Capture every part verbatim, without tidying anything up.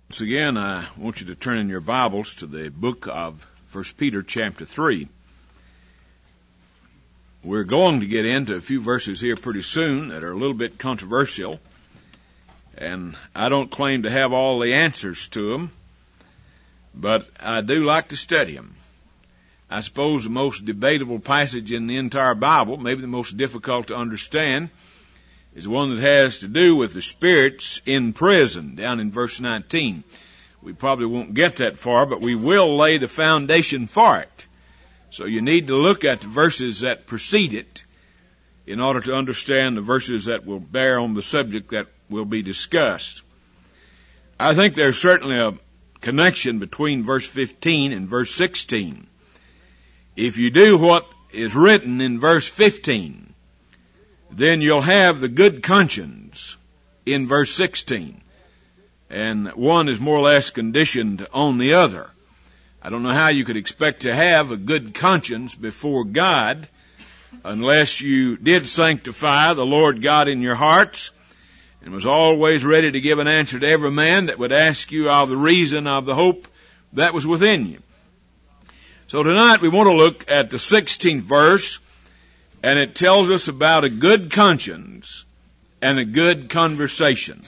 Once again, I want you to turn in your Bibles to the book of First Peter chapter three. We're going to get into a few verses here pretty soon that are a little bit controversial, and I don't claim to have all the answers to them, but I do like to study them. I suppose the most debatable passage in the entire Bible, maybe the most difficult to understand, is one that has to do with the spirits in prison, down in verse nineteen. We probably won't get that far, but we will lay the foundation for it. So you need to look at the verses that precede it in order to understand the verses that will bear on the subject that will be discussed. I think there's certainly a connection between verse fifteen and verse sixteen. If you do what is written in verse fifteen, then you'll have the good conscience in verse sixteen. And one is more or less conditioned on the other. I don't know how you could expect to have a good conscience before God unless you did sanctify the Lord God in your hearts and was always ready to give an answer to every man that would ask you of the reason of the hope that was within you. So tonight we want to look at the sixteenth verse, and it tells us about a good conscience and a good conversation.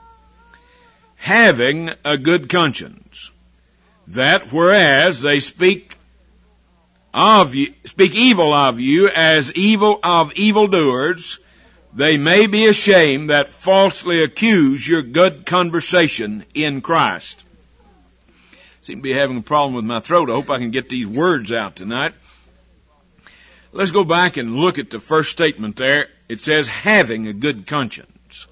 Having a good conscience, that whereas they speak of you, speak evil of you as evil of evildoers, they may be ashamed that falsely accuse your good conversation in Christ. Seem to be having a problem with my throat. I hope I can get these words out tonight. Let's go back and look at the first statement there. It says, having a good conscience.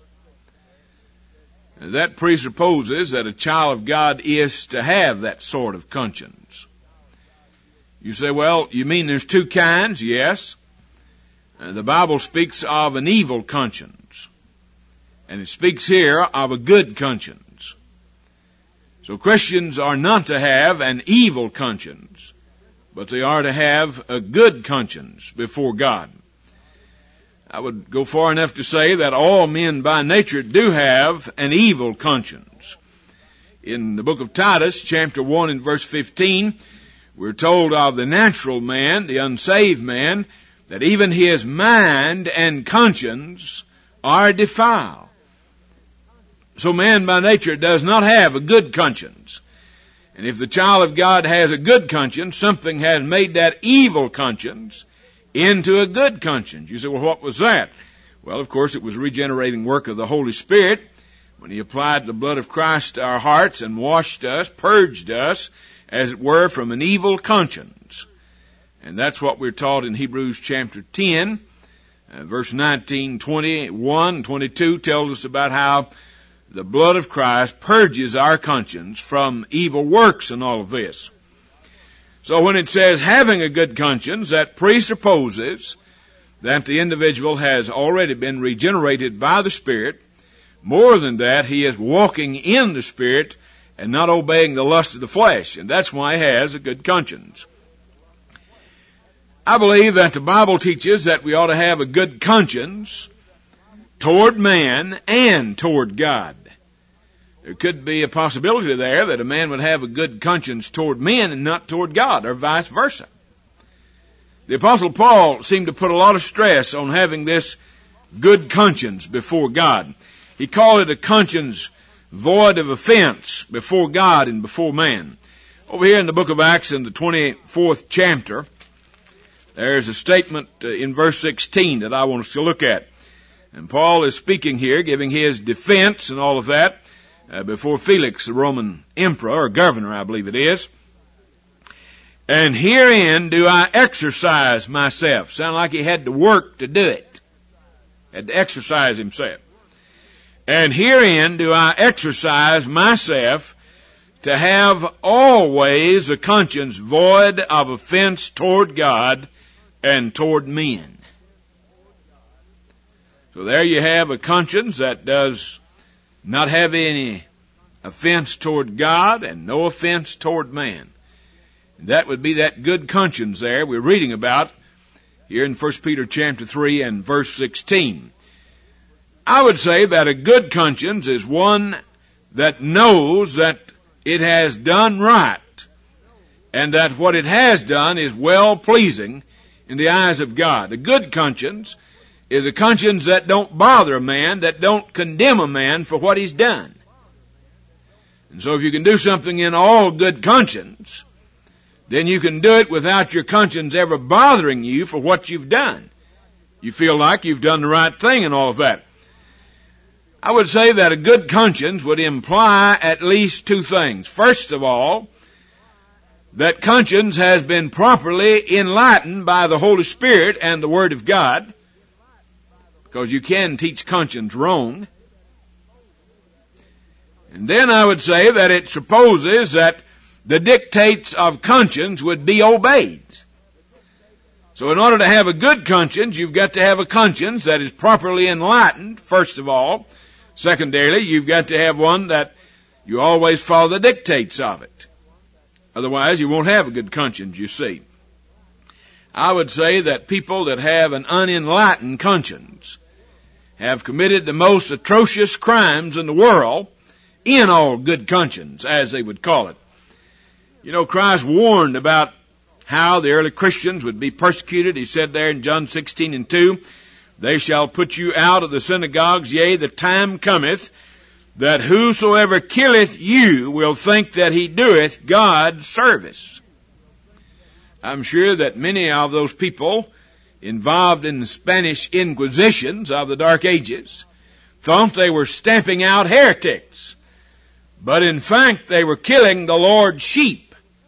That presupposes that a child of God is to have that sort of conscience. You say, well, you mean there's two kinds? Yes. Uh, the Bible speaks of an evil conscience, and it speaks here of a good conscience. So Christians are not to have an evil conscience, but they are to have a good conscience before God. I would go far enough to say that all men by nature do have an evil conscience. In the book of Titus, chapter one and verse fifteen, we're told of the natural man, the unsaved man, that even his mind and conscience are defiled. So man by nature does not have a good conscience. And if the child of God has a good conscience, something has made that evil conscience into a good conscience. You say, well, what was that? Well, of course, it was the regenerating work of the Holy Spirit when He applied the blood of Christ to our hearts and washed us, purged us, as it were, from an evil conscience. And that's what we're taught in Hebrews chapter ten, uh, verse nineteen, twenty-one, twenty-two tells us about how the blood of Christ purges our conscience from evil works and all of this. So when it says having a good conscience, that presupposes that the individual has already been regenerated by the Spirit. More than that, he is walking in the Spirit and not obeying the lust of the flesh. And that's why he has a good conscience. I believe that the Bible teaches that we ought to have a good conscience toward man and toward God. There could be a possibility there that a man would have a good conscience toward men and not toward God, or vice versa. The Apostle Paul seemed to put a lot of stress on having this good conscience before God. He called it a conscience void of offense before God and before man. Over here in the book of Acts, in the twenty-fourth chapter, there's a statement in verse sixteen that I want us to look at. And Paul is speaking here, giving his defense and all of that, Uh, before Felix, the Roman emperor, or governor, I believe it is. And herein do I exercise myself. Sound like he had to work to do it. Had to exercise himself. And herein do I exercise myself to have always a conscience void of offense toward God and toward men. So there you have a conscience that does not have any offense toward God and no offense toward man. That would be that good conscience there we're reading about here in First Peter chapter three and verse sixteen. I would say that a good conscience is one that knows that it has done right and that what it has done is well pleasing in the eyes of God. A good conscience is a conscience that don't bother a man, that don't condemn a man for what he's done. And so if you can do something in all good conscience, then you can do it without your conscience ever bothering you for what you've done. You feel like you've done the right thing and all of that. I would say that a good conscience would imply at least two things. First of all, that conscience has been properly enlightened by the Holy Spirit and the Word of God, because you can teach conscience wrong. And then I would say that it supposes that the dictates of conscience would be obeyed. So in order to have a good conscience, you've got to have a conscience that is properly enlightened, first of all. Secondarily, you've got to have one that you always follow the dictates of it. Otherwise, you won't have a good conscience, you see. I would say that people that have an unenlightened conscience have committed the most atrocious crimes in the world in all good conscience, as they would call it. You know, Christ warned about how the early Christians would be persecuted. He said there in John sixteen and two, they shall put you out of the synagogues, yea, the time cometh, that whosoever killeth you will think that he doeth God service. I'm sure that many of those people involved in the Spanish Inquisitions of the Dark Ages thought they were stamping out heretics, but in fact they were killing the Lord's sheep.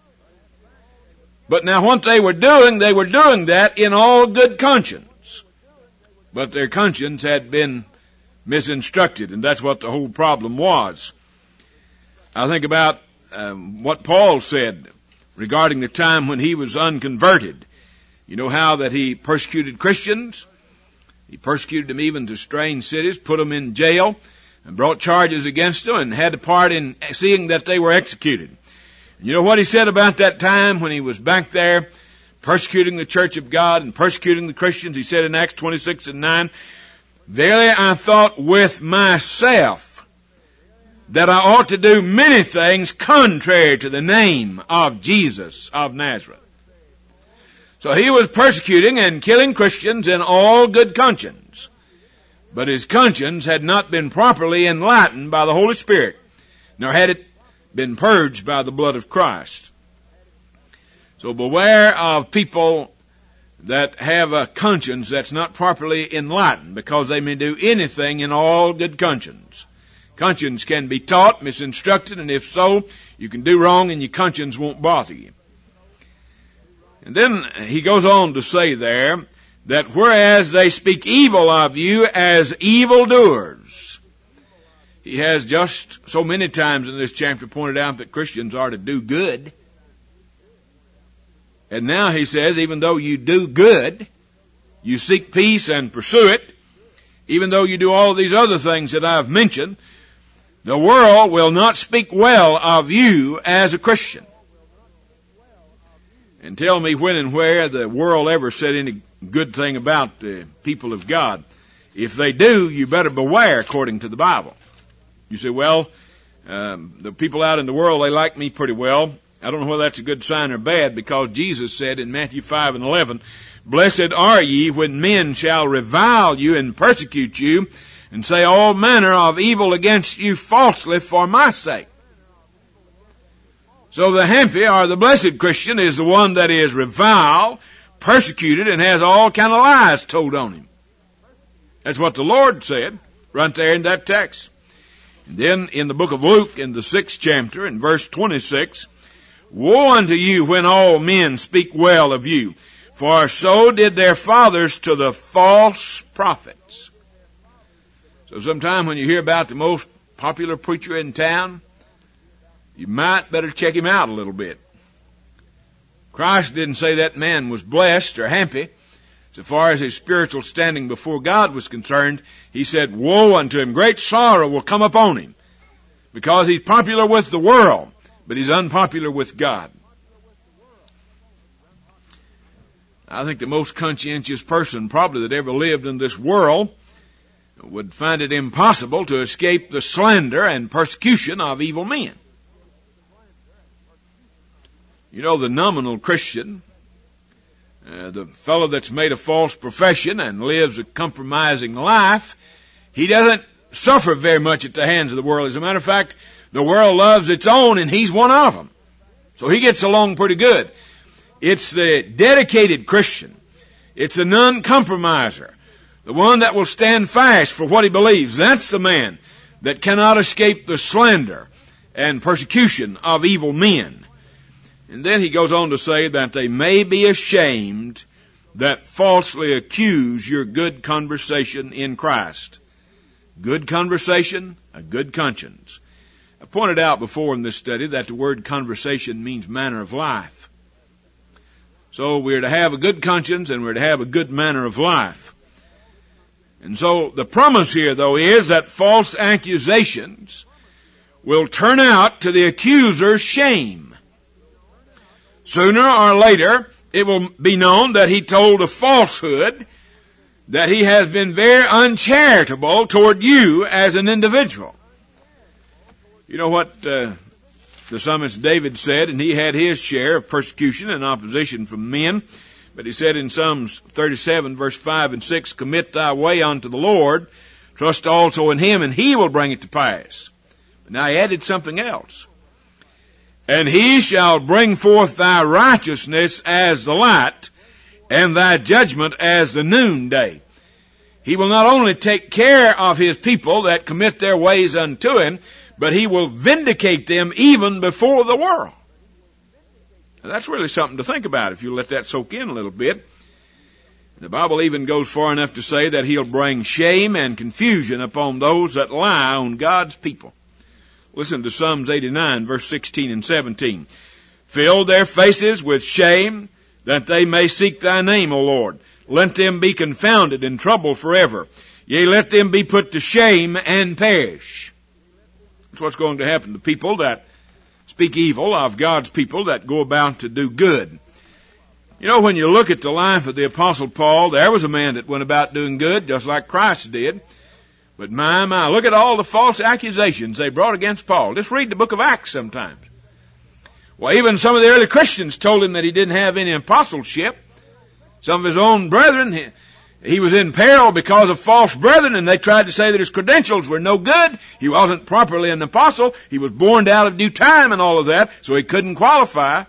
But now what they were doing, they were doing that in all good conscience. But their conscience had been misinstructed, and that's what the whole problem was. I think about um, what Paul said regarding the time when he was unconverted. You know how that he persecuted Christians? He persecuted them even to strange cities, put them in jail, and brought charges against them, and had a part in seeing that they were executed. You know what he said about that time when he was back there persecuting the church of God and persecuting the Christians? He said in Acts twenty-six and nine, verily I thought with myself that I ought to do many things contrary to the name of Jesus of Nazareth. So he was persecuting and killing Christians in all good conscience. But his conscience had not been properly enlightened by the Holy Spirit, nor had it been purged by the blood of Christ. So beware of people that have a conscience that's not properly enlightened, because they may do anything in all good conscience. Conscience can be taught, misinstructed, and if so, you can do wrong and your conscience won't bother you. And then he goes on to say there that whereas they speak evil of you as evildoers. He has just so many times in this chapter pointed out that Christians are to do good. And now he says, even though you do good, you seek peace and pursue it, even though you do all these other things that I've mentioned, the world will not speak well of you as a Christian. And tell me when and where the world ever said any good thing about the people of God. If they do, you better beware according to the Bible. You say, well, um, the people out in the world, they like me pretty well. I don't know whether that's a good sign or bad, because Jesus said in Matthew five and eleven, blessed are ye when men shall revile you and persecute you and say all manner of evil against you falsely for my sake. So the happy or the blessed Christian is the one that is reviled, persecuted, and has all kind of lies told on him. That's what the Lord said right there in that text. And then in the book of Luke, in the sixth chapter, in verse twenty-six, woe unto you when all men speak well of you, for so did their fathers to the false prophets. So sometime when you hear about the most popular preacher in town, you might better check him out a little bit. Christ didn't say that man was blessed or happy. So far as his spiritual standing before God was concerned, he said, woe unto him, great sorrow will come upon him, because he's popular with the world, but he's unpopular with God. I think the most conscientious person probably that ever lived in this world would find it impossible to escape the slander and persecution of evil men. You know, the nominal Christian, uh, the fellow that's made a false profession and lives a compromising life, he doesn't suffer very much at the hands of the world. As a matter of fact, the world loves its own, and he's one of them. So he gets along pretty good. It's the dedicated Christian. It's the non-compromiser, the one that will stand fast for what he believes. That's the man that cannot escape the slander and persecution of evil men. And then he goes on to say that they may be ashamed that falsely accuse your good conversation in Christ. Good conversation, a good conscience. I pointed out before in this study that the word conversation means manner of life. So we're to have a good conscience and we're to have a good manner of life. And so the promise here, though, is that false accusations will turn out to the accuser's shame. Sooner or later, it will be known that he told a falsehood, that he has been very uncharitable toward you as an individual. You know what uh, the psalmist David said, and he had his share of persecution and opposition from men. But he said in Psalms thirty-seven, verse five and six, commit thy way unto the Lord, trust also in him, and he will bring it to pass. But now he added something else. And he shall bring forth thy righteousness as the light, and thy judgment as the noonday. He will not only take care of his people that commit their ways unto him, but he will vindicate them even before the world. Now, that's really something to think about if you let that soak in a little bit. The Bible even goes far enough to say that he'll bring shame and confusion upon those that lie on God's people. Listen to Psalms eighty-nine, verse sixteen and seventeen. Fill their faces with shame, that they may seek thy name, O Lord. Let them be confounded and troubled forever. Yea, let them be put to shame and perish. That's what's going to happen to people that speak evil of God's people that go about to do good. You know, when you look at the life of the Apostle Paul, there was a man that went about doing good, just like Christ did. But my, my, look at all the false accusations they brought against Paul. Just read the book of Acts sometimes. Well, even some of the early Christians told him that he didn't have any apostleship. Some of his own brethren, he, he was in peril because of false brethren, and they tried to say that his credentials were no good. He wasn't properly an apostle. He was born out of due time and all of that, so he couldn't qualify.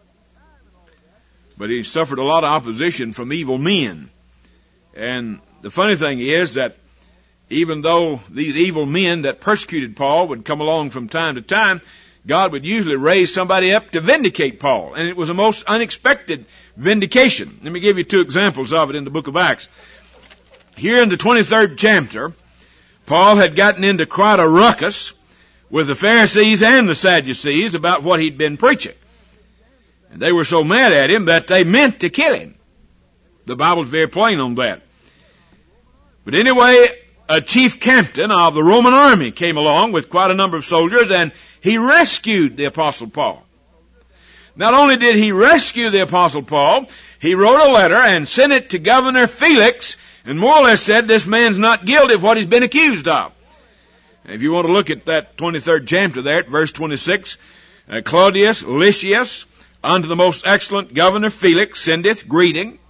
But he suffered a lot of opposition from evil men. And the funny thing is that even though these evil men that persecuted Paul would come along from time to time, God would usually raise somebody up to vindicate Paul. And it was a most unexpected vindication. Let me give you two examples of it in the book of Acts. Here in the twenty-third chapter, Paul had gotten into quite a ruckus with the Pharisees and the Sadducees about what he'd been preaching. And they were so mad at him that they meant to kill him. The Bible's very plain on that. But anyway, a chief captain of the Roman army came along with quite a number of soldiers, and he rescued the Apostle Paul. Not only did he rescue the Apostle Paul, he wrote a letter and sent it to Governor Felix, and more or less said this man's not guilty of what he's been accused of. And if you want to look at that twenty-third chapter there at verse twenty-six, uh, Claudius Lysias, unto the most excellent Governor Felix, sendeth greeting.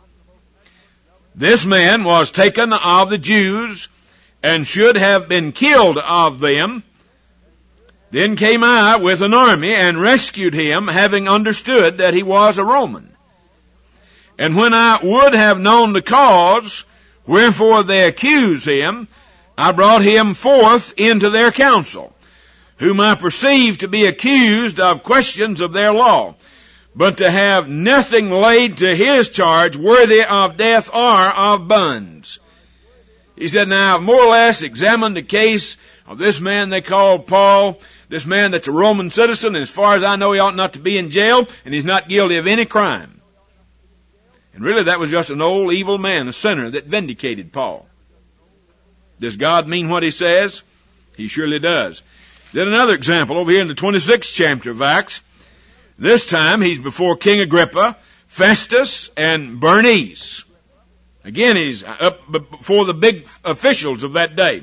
This man was taken of the Jews, and should have been killed of them. Then came I with an army, and rescued him, having understood that he was a Roman. And when I would have known the cause, wherefore they accuse him, I brought him forth into their council, whom I perceived to be accused of questions of their law, but to have nothing laid to his charge worthy of death or of bonds. He said, now I've more or less examined the case of this man they call Paul, this man that's a Roman citizen, and as far as I know he ought not to be in jail, and he's not guilty of any crime. And really that was just an old evil man, a sinner, that vindicated Paul. Does God mean what he says? He surely does. Then another example over here in the twenty-sixth chapter of Acts. This time he's before King Agrippa, Festus, and Bernice. Again, he's up before the big officials of that day.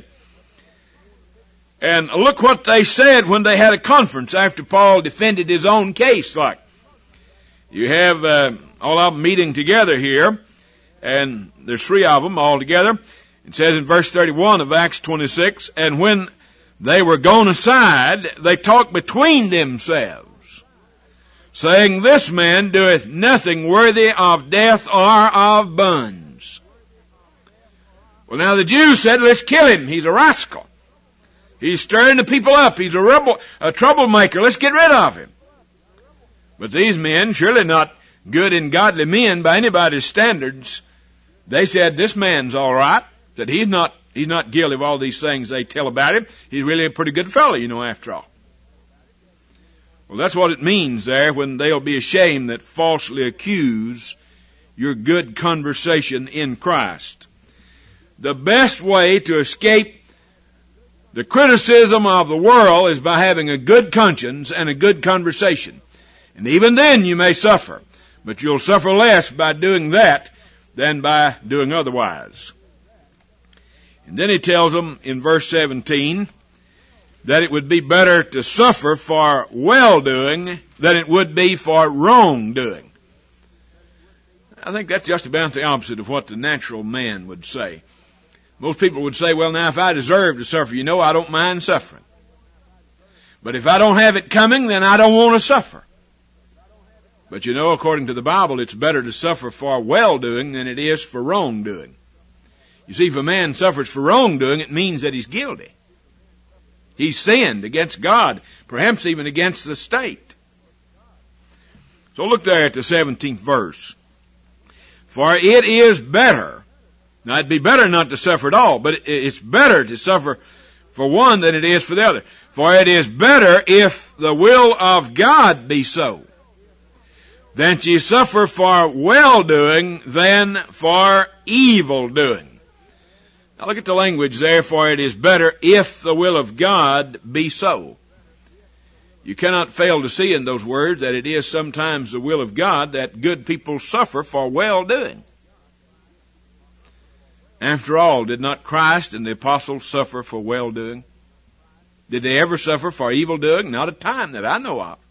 And look what they said when they had a conference after Paul defended his own case. Like, you have uh, all of them meeting together here, and there's three of them all together. It says in verse thirty-one of Acts twenty-six, and when they were gone aside, they talked between themselves, saying, this man doeth nothing worthy of death or of bonds. Well, now the Jews said, let's kill him. He's a rascal. He's stirring the people up. He's a rebel, a troublemaker. Let's get rid of him. But these men, surely not good and godly men by anybody's standards, they said, this man's all right, that he's not, he's not guilty of all these things they tell about him. He's really a pretty good fellow, you know, after all. Well, that's what it means there when they'll be ashamed that falsely accuse your good conversation in Christ. The best way to escape the criticism of the world is by having a good conscience and a good conversation. And even then you may suffer, but you'll suffer less by doing that than by doing otherwise. And then he tells them in verse seventeen that it would be better to suffer for well-doing than it would be for wrong-doing. I think that's just about the opposite of what the natural man would say. Most people would say, well, now, if I deserve to suffer, you know, I don't mind suffering. But if I don't have it coming, then I don't want to suffer. But you know, according to the Bible, it's better to suffer for well-doing than it is for wrongdoing. You see, if a man suffers for wrongdoing, it means that he's guilty. He's sinned against God, perhaps even against the state. So look there at the seventeenth verse. For it is better. Now, it'd be better not to suffer at all, but it's better to suffer for one than it is for the other. For it is better if the will of God be so, that ye suffer for well-doing than for evil-doing. Now look at the language there, for it is better if the will of God be so. You cannot fail to see in those words that it is sometimes the will of God that good people suffer for well-doing. After all, did not Christ and the apostles suffer for well-doing? Did they ever suffer for evil-doing? Not a time that I know of.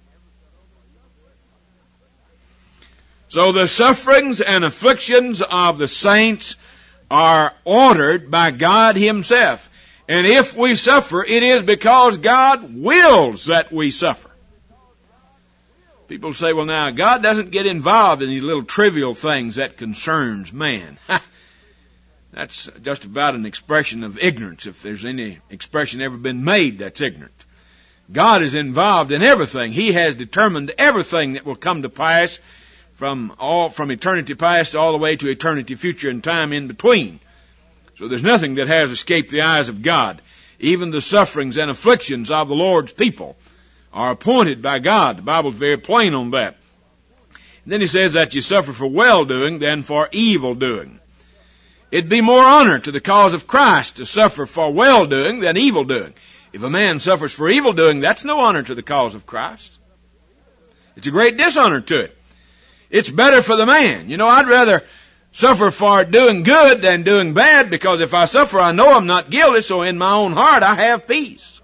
So the sufferings and afflictions of the saints are ordered by God Himself. And if we suffer, it is because God wills that we suffer. People say, well, now, God doesn't get involved in these little trivial things that concerns man. That's just about an expression of ignorance, if there's any expression ever been made that's ignorant. God is involved in everything. He has determined everything that will come to pass from all, from eternity past all the way to eternity future and time in between. So there's nothing that has escaped the eyes of God. Even the sufferings and afflictions of the Lord's people are appointed by God. The Bible's very plain on that. And then he says that you suffer for well-doing than for evil-doing. It'd be more honor to the cause of Christ to suffer for well-doing than evil-doing. If a man suffers for evil-doing, that's no honor to the cause of Christ. It's a great dishonor to it. It's better for the man. You know, I'd rather suffer for doing good than doing bad, because if I suffer, I know I'm not guilty, so in my own heart I have peace.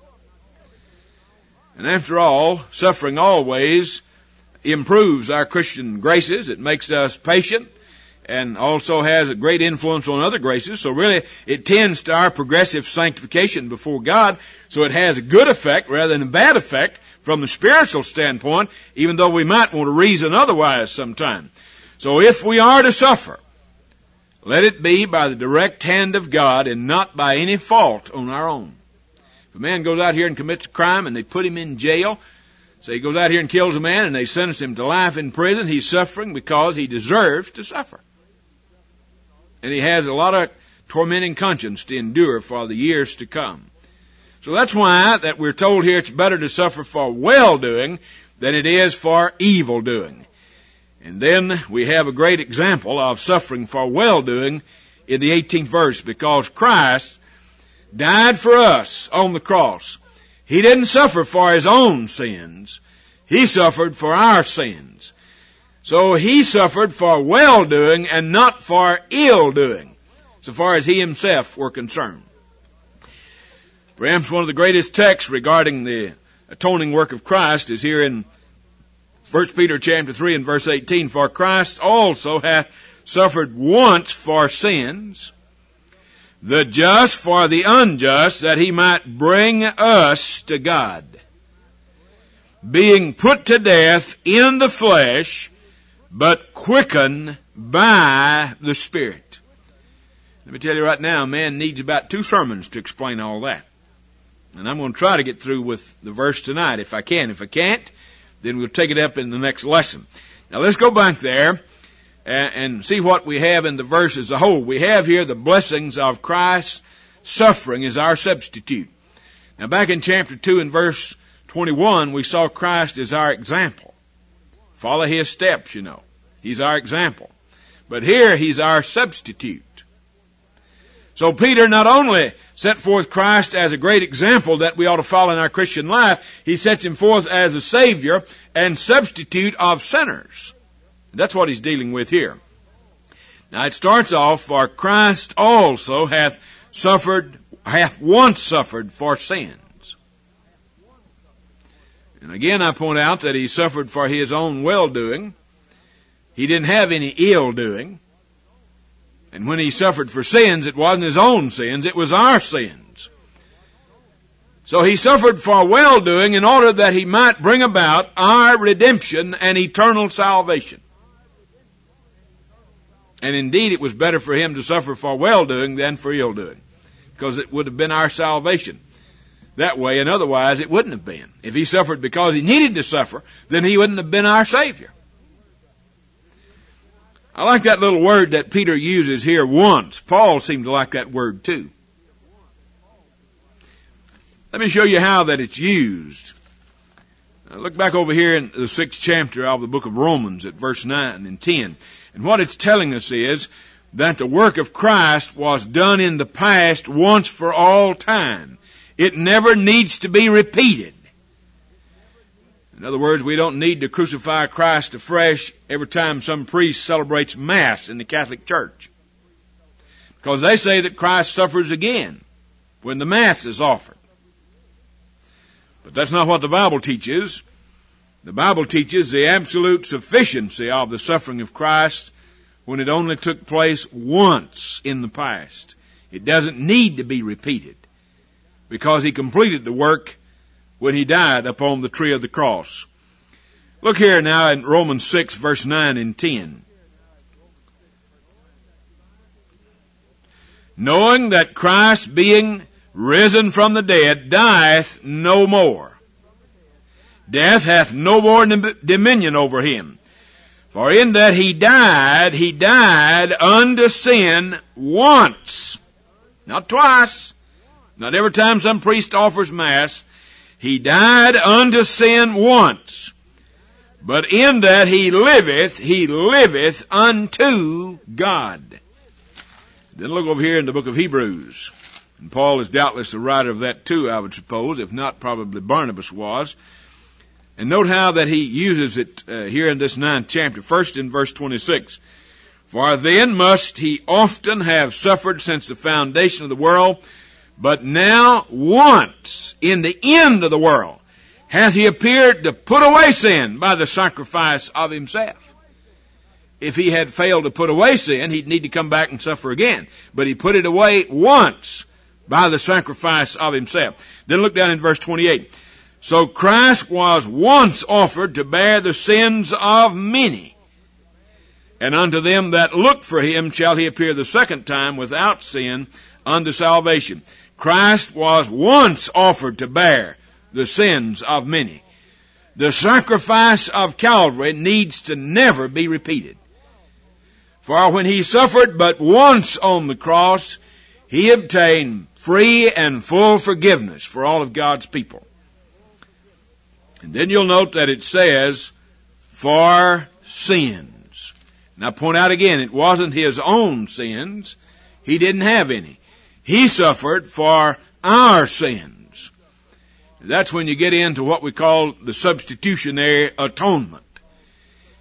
And after all, suffering always improves our Christian graces. It makes us patient, and also has a great influence on other graces. So really, it tends to our progressive sanctification before God. So it has a good effect rather than a bad effect from the spiritual standpoint, even though we might want to reason otherwise sometime. So if we are to suffer, let it be by the direct hand of God and not by any fault on our own. If a man goes out here and commits a crime and they put him in jail, say he goes out here and kills a man and they sentence him to life in prison, he's suffering because he deserves to suffer. And he has a lot of tormenting conscience to endure for the years to come. So that's why that we're told here it's better to suffer for well-doing than it is for evil-doing. And then we have a great example of suffering for well-doing in the eighteenth verse, because Christ died for us on the cross. He didn't suffer for His own sins. He suffered for our sins. So he suffered for well-doing and not for ill-doing, so far as he himself were concerned. Perhaps one of the greatest texts regarding the atoning work of Christ is here in First Peter chapter three and verse eighteen. For Christ also hath suffered once for sins, the just for the unjust, that he might bring us to God, being put to death in the flesh, but quickened by the Spirit. Let me tell you right now, man needs about two sermons to explain all that. And I'm going to try to get through with the verse tonight if I can. If I can't, then we'll take it up in the next lesson. Now let's go back there and, and see what we have in the verse as a whole. We have here the blessings of Christ's suffering as our substitute. Now back in chapter two and verse twenty-one, we saw Christ as our example. Follow his steps, you know. He's our example. But here he's our substitute. So Peter not only set forth Christ as a great example that we ought to follow in our Christian life, he sets him forth as a Savior and substitute of sinners. That's what he's dealing with here. Now it starts off, for Christ also hath suffered, hath once suffered for sins. And again I point out that he suffered for his own well-doing. He didn't have any ill-doing. And when he suffered for sins, it wasn't his own sins, it was our sins. So he suffered for well-doing in order that he might bring about our redemption and eternal salvation. And indeed, it was better for him to suffer for well-doing than for ill-doing, because it would have been our salvation that way, and otherwise it wouldn't have been. If he suffered because he needed to suffer, then he wouldn't have been our Savior. I like that little word that Peter uses here, once. Paul seemed to like that word too. Let me show you how that it's used. Now look back over here in the sixth chapter of the book of Romans at verse nine and ten. And what it's telling us is that the work of Christ was done in the past once for all time. It never needs to be repeated. In other words, we don't need to crucify Christ afresh every time some priest celebrates Mass in the Catholic Church, because they say that Christ suffers again when the Mass is offered. But that's not what the Bible teaches. The Bible teaches the absolute sufficiency of the suffering of Christ when it only took place once in the past. It doesn't need to be repeated, because he completed the work when he died upon the tree of the cross. Look here now in Romans six, verse nine and ten. Knowing that Christ, being risen from the dead, dieth no more. Death hath no more dominion over him. For in that he died, he died unto sin once. Not twice. Not every time some priest offers Mass. He died unto sin once, but in that he liveth, he liveth unto God. Then look over here in the book of Hebrews. And Paul is doubtless the writer of that too, I would suppose, if not probably Barnabas was. And note how that he uses it uh, here in this ninth chapter. First in verse twenty-six. For then must he often have suffered since the foundation of the world, but now once in the end of the world hath he appeared to put away sin by the sacrifice of himself. If he had failed to put away sin, he'd need to come back and suffer again. But he put it away once by the sacrifice of himself. Then look down in verse twenty-eight. So Christ was once offered to bear the sins of many. And unto them that look for him shall he appear the second time without sin unto salvation. Christ was once offered to bear the sins of many. The sacrifice of Calvary needs to never be repeated. For when he suffered but once on the cross, he obtained free and full forgiveness for all of God's people. And then you'll note that it says, for sins. And I point out again, it wasn't his own sins. He didn't have any. He suffered for our sins. That's when you get into what we call the substitutionary atonement.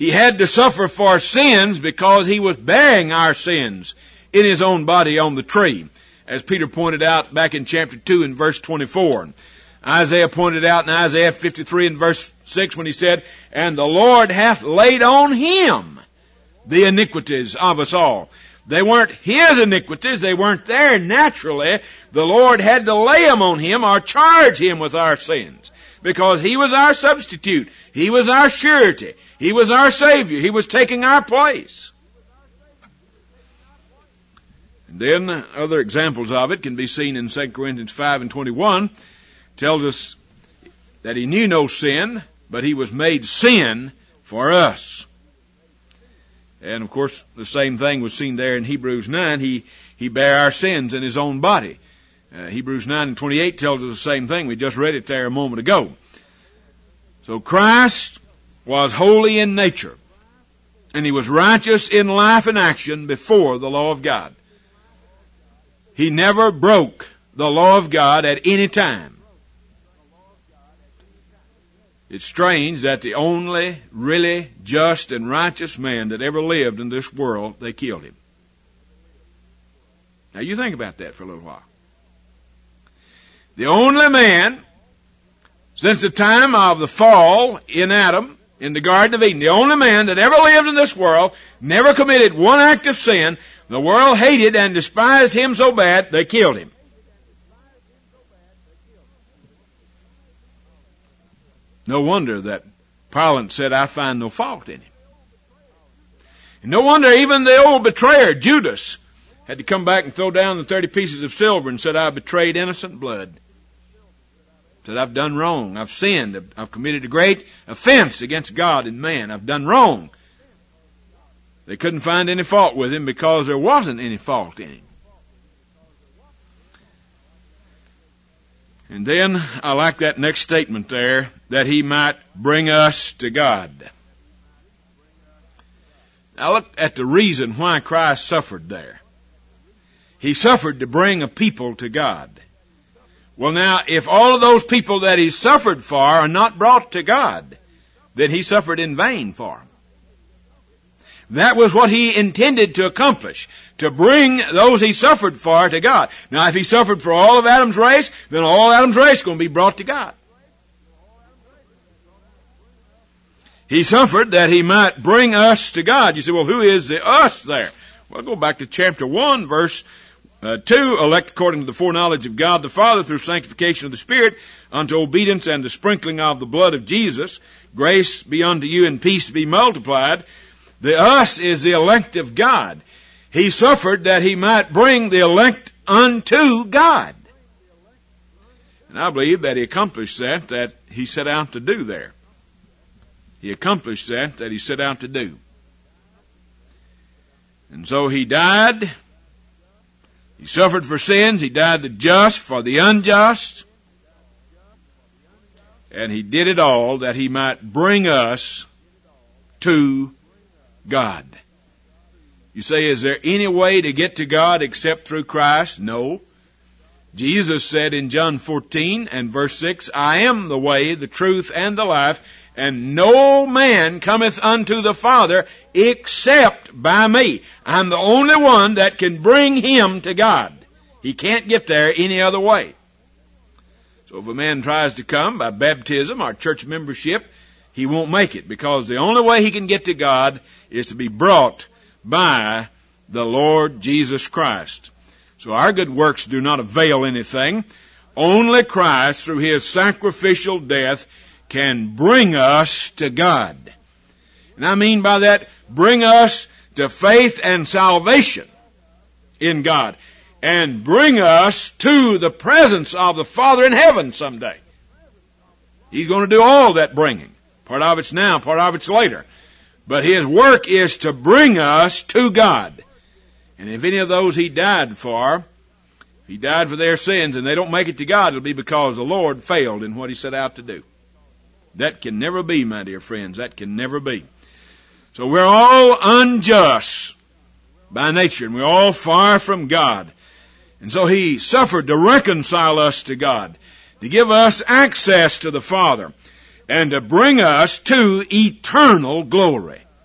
He had to suffer for sins because he was bearing our sins in his own body on the tree, as Peter pointed out back in chapter two and verse twenty-four. Isaiah pointed out in Isaiah fifty-three and verse six when he said, "And the Lord hath laid on him the iniquities of us all." They weren't his iniquities. They weren't there naturally. The Lord had to lay them on him or charge him with our sins, because he was our substitute. He was our surety. He was our Savior. He was taking our place. And then other examples of it can be seen in Second Corinthians five and twenty-one. It tells us that he knew no sin, but he was made sin for us. And of course, the same thing was seen there in Hebrews nine. He, he bare our sins in his own body. Uh, Hebrews nine and twenty-eight tells us the same thing. We just read it there a moment ago. So Christ was holy in nature, and he was righteous in life and action before the law of God. He never broke the law of God at any time. It's strange that the only really just and righteous man that ever lived in this world, they killed him. Now you think about that for a little while. The only man, since the time of the fall in Adam, in the Garden of Eden, the only man that ever lived in this world, never committed one act of sin, the world hated and despised him so bad, they killed him. No wonder that Pilate said, "I find no fault in him." And no wonder even the old betrayer, Judas, had to come back and throw down the thirty pieces of silver and said, "I betrayed innocent blood." Said, "I've done wrong. I've sinned. I've committed a great offense against God and man. I've done wrong." They couldn't find any fault with him because there wasn't any fault in him. And then I like that next statement there, that he might bring us to God. Now look at the reason why Christ suffered there. He suffered to bring a people to God. Well now, if all of those people that he suffered for are not brought to God, then he suffered in vain for them. That was what he intended to accomplish, to bring those he suffered for to God. Now, if he suffered for all of Adam's race, then all Adam's race is going to be brought to God. He suffered that he might bring us to God. You say, well, who is the us there? Well, go back to chapter one, verse uh, two. Elect according to the foreknowledge of God the Father through sanctification of the Spirit unto obedience and the sprinkling of the blood of Jesus. Grace be unto you and peace be multiplied. The us is the elect of God. He suffered that he might bring the elect unto God. And I believe that he accomplished that, that he set out to do there. He accomplished that, that he set out to do. And so he died. He suffered for sins. He died the just for the unjust. And he did it all that he might bring us to God. You say, is there any way to get to God except through Christ? No. Jesus said in John fourteen and verse six, "I am the way, the truth, and the life, and no man cometh unto the Father except by me." I'm the only one that can bring him to God. He can't get there any other way. So if a man tries to come by baptism or church membership, he won't make it, because the only way he can get to God is to be brought by the Lord Jesus Christ. So our good works do not avail anything. Only Christ, through his sacrificial death, can bring us to God. And I mean by that, bring us to faith and salvation in God, and bring us to the presence of the Father in heaven someday. He's going to do all that bringing. Part of it's now, part of it's later. But his work is to bring us to God. And if any of those he died for, he died for their sins, and they don't make it to God, it'll be because the Lord failed in what he set out to do. That can never be, my dear friends. That can never be. So we're all unjust by nature, and we're all far from God. And so he suffered to reconcile us to God, to give us access to the Father, and to bring us to eternal glory.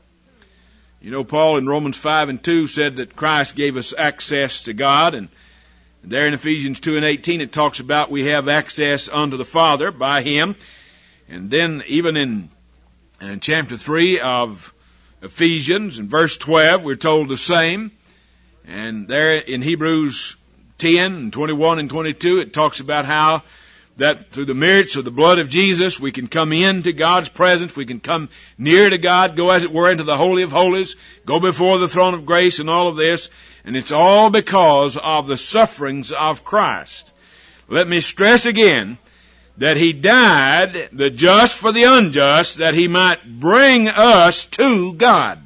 You know, Paul in Romans five and two said that Christ gave us access to God, and there in Ephesians two and eighteen it talks about we have access unto the Father by Him. And then even in, in chapter three of Ephesians, in verse twelve, we're told the same. And there in Hebrews ten and twenty-one and twenty-two, it talks about how that through the merits of the blood of Jesus, we can come into God's presence, we can come near to God, go as it were into the Holy of Holies, go before the throne of grace and all of this, and it's all because of the sufferings of Christ. Let me stress again that He died, the just for the unjust, that He might bring us to God.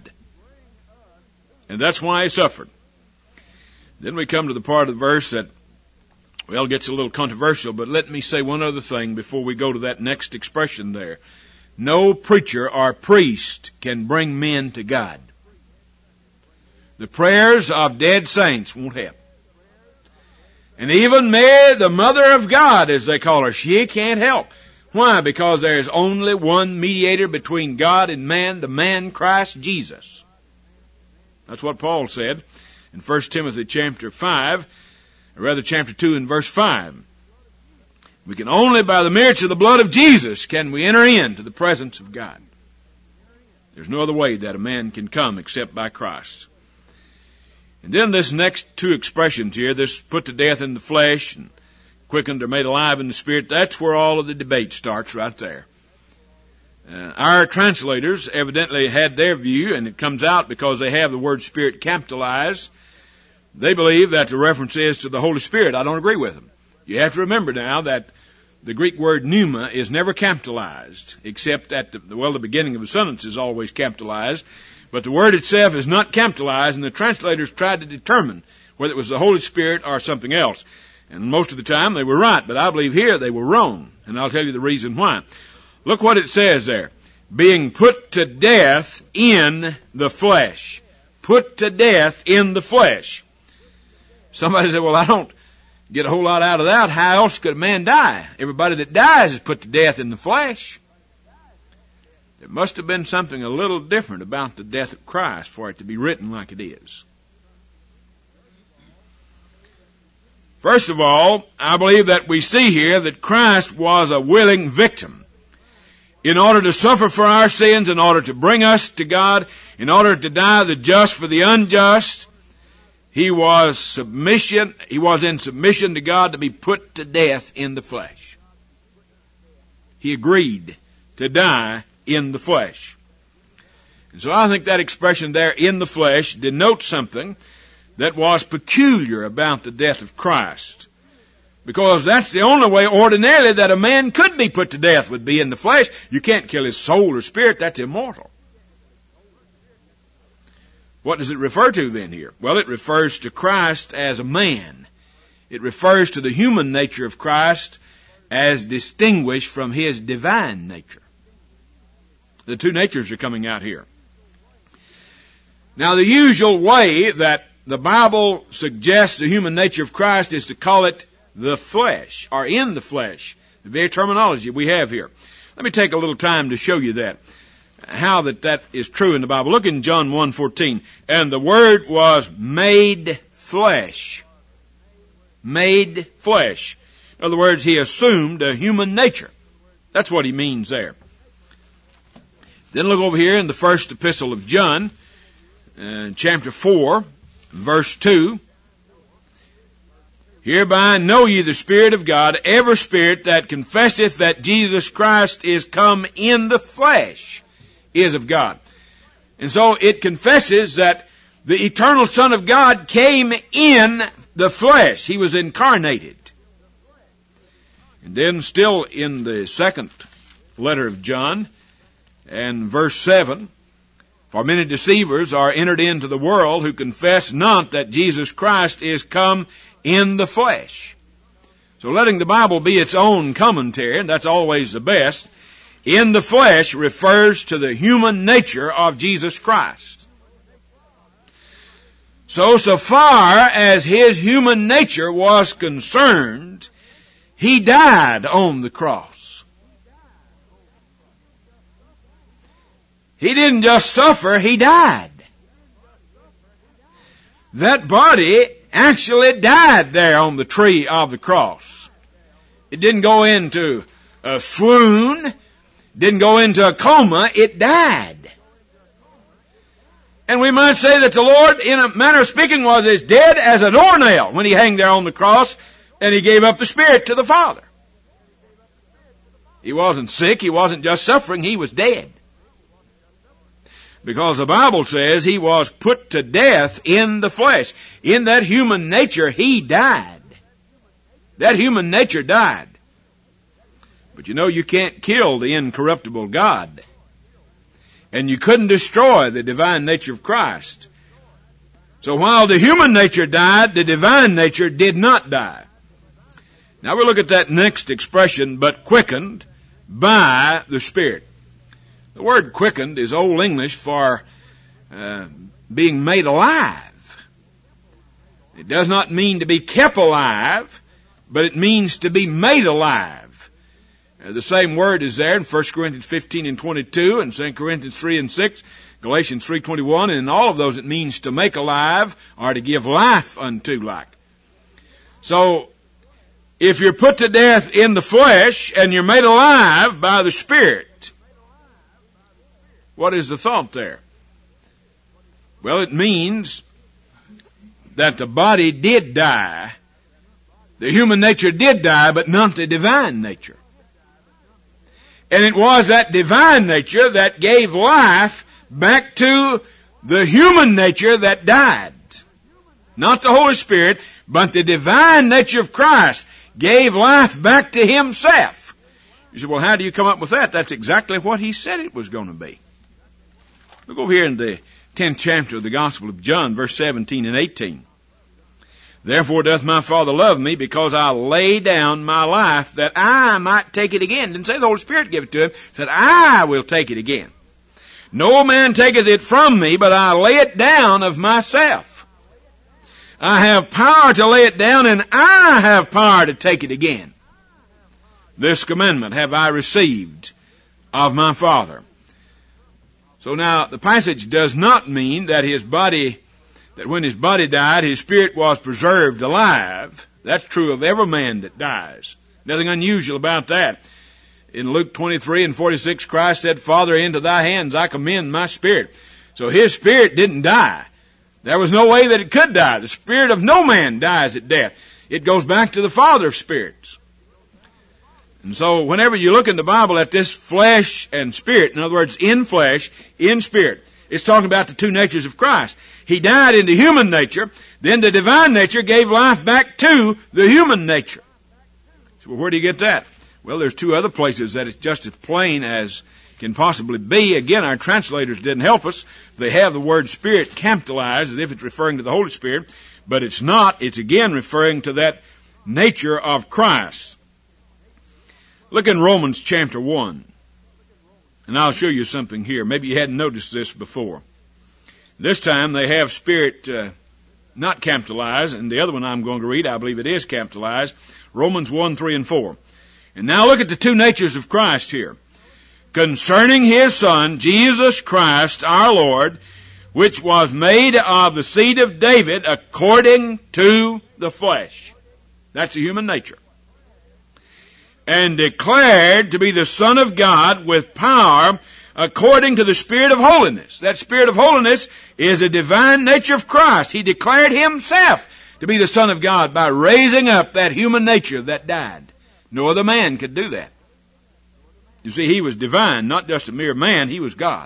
And that's why He suffered. Then we come to the part of the verse that, well, gets a little controversial, but let me say one other thing before we go to that next expression there. No preacher or priest can bring men to God. The prayers of dead saints won't help. And even Mary, the Mother of God, as they call her, she can't help. Why? Because there is only one mediator between God and man, the man Christ Jesus. That's what Paul said in First Timothy chapter five, or rather chapter two and verse five. We can only by the merits of the blood of Jesus can we enter into the presence of God. There's no other way that a man can come except by Christ. And then this next two expressions here, this put to death in the flesh and quickened or made alive in the spirit, that's where all of the debate starts right there. Uh, our translators evidently had their view, and it comes out because they have the word spirit capitalized. They believe that the reference is to the Holy Spirit. I don't agree with them. You have to remember now that the Greek word pneuma is never capitalized, except at the, well, the beginning of a sentence is always capitalized, but the word itself is not capitalized, and the translators tried to determine whether it was the Holy Spirit or something else. And most of the time they were right, but I believe here they were wrong, and I'll tell you the reason why. Look what it says there. Being put to death in the flesh. Put to death in the flesh. Somebody said, well, I don't get a whole lot out of that. How else could a man die? Everybody that dies is put to death in the flesh. There must have been something a little different about the death of Christ for it to be written like it is. First of all, I believe that we see here that Christ was a willing victim. In order to suffer for our sins, in order to bring us to God, in order to die the just for the unjust, He was submission, he was in submission to God to be put to death in the flesh. He agreed to die in the flesh. And so I think that expression there, in the flesh, denotes something that was peculiar about the death of Christ. Because that's the only way ordinarily that a man could be put to death would be in the flesh. You can't kill his soul or spirit, that's immortal. What does it refer to then here? Well, it refers to Christ as a man. It refers to the human nature of Christ as distinguished from His divine nature. The two natures are coming out here. Now, the usual way that the Bible suggests the human nature of Christ is to call it the flesh, or in the flesh, the very terminology we have here. Let me take a little time to show you that. How that that is true in the Bible. Look in John one fourteen. And the Word was made flesh. Made flesh. In other words, He assumed a human nature. That's what He means there. Then look over here in the first epistle of John, uh, chapter four, verse two. Hereby know ye the Spirit of God, every spirit that confesseth that Jesus Christ is come in the flesh is of God. And so it confesses that the eternal Son of God came in the flesh. He was incarnated. And then still in the second letter of John, and verse seven, for many deceivers are entered into the world who confess not that Jesus Christ is come in the flesh. So letting the Bible be its own commentary, and that's always the best, in the flesh refers to the human nature of Jesus Christ. So, so far as His human nature was concerned, He died on the cross. He didn't just suffer, He died. that body actually died there on the tree of the cross. It didn't go into a swoon, didn't go into a coma, it died. And we might say that the Lord, in a manner of speaking, was as dead as a doornail when he hung there on the cross and he gave up the Spirit to the Father. He wasn't sick, he wasn't just suffering, he was dead. Because the Bible says he was put to death in the flesh. In that human nature, he died. That human nature died. But you know, you can't kill the incorruptible God. And you couldn't destroy the divine nature of Christ. So while the human nature died, the divine nature did not die. Now we look at that next expression, but quickened by the Spirit. The word quickened is Old English for uh, being made alive. It does not mean to be kept alive, but it means to be made alive. Uh, the same word is there in First Corinthians fifteen and twenty-two, and Second Corinthians three and six, Galatians three twenty-one, and in all of those it means to make alive or to give life unto, like. So, if you're put to death in the flesh and you're made alive by the Spirit, what is the thought there? Well, it means that the body did die. The human nature did die, but not the divine nature. And it was that divine nature that gave life back to the human nature that died. Not the Holy Spirit, but the divine nature of Christ gave life back to himself. You say, well, how do you come up with that? That's exactly what he said it was going to be. Look over here in the tenth chapter of the Gospel of John, verse seventeen and eighteen. Therefore doth my Father love me, because I lay down my life that I might take it again. Didn't say the Holy Spirit gave it to him. It said, I will take it again. No man taketh it from me, but I lay it down of myself. I have power to lay it down, and I have power to take it again. This commandment have I received of my Father. So now, the passage does not mean that his body, that when his body died, his spirit was preserved alive. That's true of every man that dies. Nothing unusual about that. In Luke twenty-three and forty-six, Christ said, Father, into thy hands I commend my spirit. So his spirit didn't die. There was no way that it could die. The spirit of no man dies at death. It goes back to the Father of spirits. And so whenever you look in the Bible at this flesh and spirit, in other words, in flesh, in spirit, it's talking about the two natures of Christ. He died in the human nature, then the divine nature gave life back to the human nature. So where do you get that? Well, there's two other places that it's just as plain as can possibly be. Again, our translators didn't help us. They have the word spirit capitalized as if it's referring to the Holy Spirit, but it's not. It's again referring to that nature of Christ. Look in Romans chapter one, and I'll show you something here. Maybe you hadn't noticed this before. This time they have spirit uh, not capitalized, and the other one I'm going to read, I believe it is capitalized, Romans one, three, and four. And now look at the two natures of Christ here. Concerning his Son, Jesus Christ, our Lord, which was made of the seed of David according to the flesh. That's the human nature. And declared to be the Son of God with power according to the Spirit of holiness. That Spirit of holiness is a divine nature of Christ. He declared himself to be the Son of God by raising up that human nature that died. No other man could do that. You see, he was divine, not just a mere man, he was God.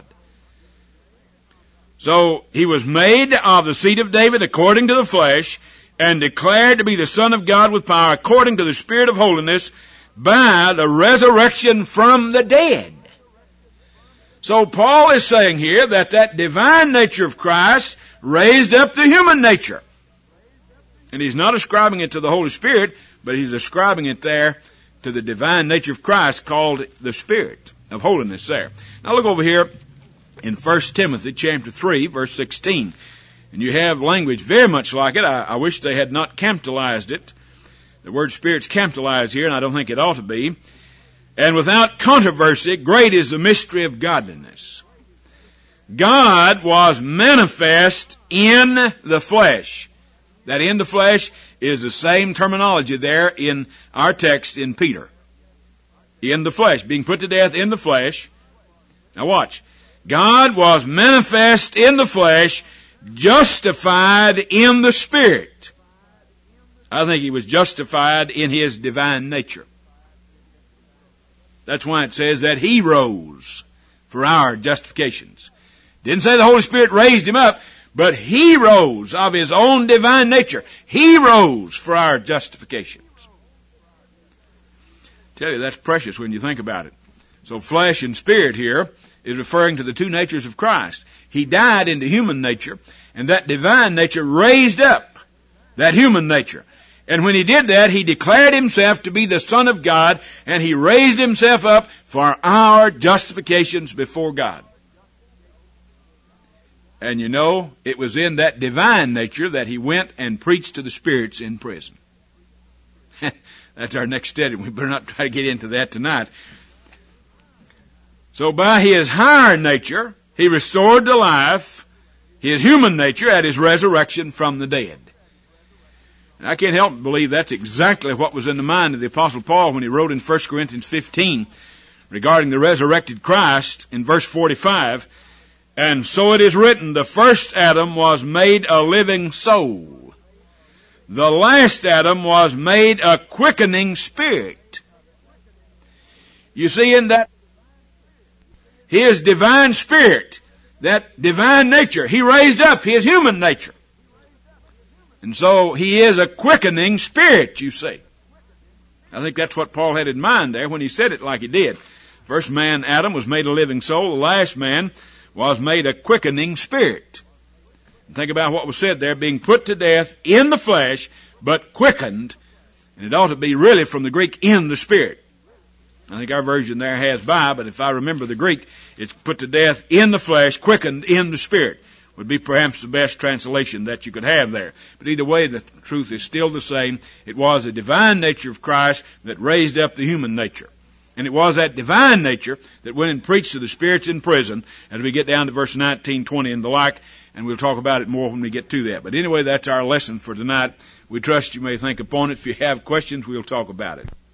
So, he was made of the seed of David according to the flesh, and declared to be the Son of God with power according to the Spirit of holiness, by the resurrection from the dead. So Paul is saying here that that divine nature of Christ raised up the human nature. And he's not ascribing it to the Holy Spirit, but he's ascribing it there to the divine nature of Christ called the Spirit of holiness there. Now look over here in First Timothy chapter three, verse sixteen. And you have language very much like it. I, I wish they had not capitalized it. The word Spirit's capitalized here, and I don't think it ought to be. And without controversy, great is the mystery of godliness. God was manifest in the flesh. That in the flesh is the same terminology there in our text in Peter. In the flesh, being put to death in the flesh. Now watch. God was manifest in the flesh, justified in the Spirit. I think he was justified in his divine nature. That's why it says that he rose for our justifications. Didn't say the Holy Spirit raised him up, but he rose of his own divine nature. He rose for our justifications. I tell you, that's precious when you think about it. So flesh and spirit here is referring to the two natures of Christ. He died into human nature, and that divine nature raised up that human nature. And when he did that, he declared himself to be the Son of God, and he raised himself up for our justifications before God. And you know, it was in that divine nature that he went and preached to the spirits in prison. That's our next study. We better not try to get into that tonight. So by his higher nature, he restored to life his human nature at his resurrection from the dead. And I can't help but believe that's exactly what was in the mind of the Apostle Paul when he wrote in First Corinthians fifteen regarding the resurrected Christ in verse forty-five. And so it is written, the first Adam was made a living soul. The last Adam was made a quickening spirit. You see, in that his divine spirit, that divine nature, he raised up his human nature. And so he is a quickening spirit, you see. I think that's what Paul had in mind there when he said it like he did. First man, Adam, was made a living soul. The last man was made a quickening spirit. And think about what was said there, being put to death in the flesh, but quickened. And it ought to be really from the Greek, in the spirit. I think our version there has by, but if I remember the Greek, it's put to death in the flesh, quickened in the spirit. Would be perhaps the best translation that you could have there. But either way, the truth is still the same. It was the divine nature of Christ that raised up the human nature. And it was that divine nature that went and preached to the spirits in prison, as we get down to verse nineteen, twenty, and the like, and we'll talk about it more when we get to that. But anyway, that's our lesson for tonight. We trust you may think upon it. If you have questions, we'll talk about it.